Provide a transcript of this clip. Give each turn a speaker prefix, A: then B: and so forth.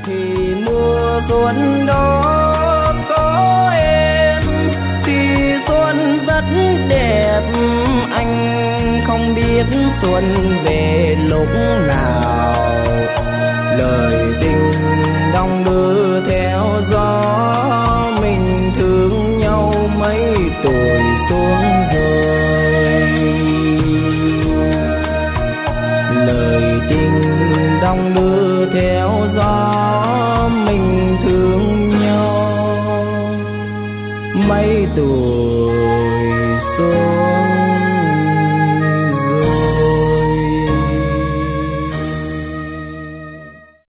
A: thì mùa xuân đó có em, thì xuân rất đẹp. Anh không biết xuân về lúc nào, lời tình đong đưa theo gió, mình thương nhau mấy tuổi xuống rồi. Lời tình đong đưa theo gió, mình thương nhau mấy tuổi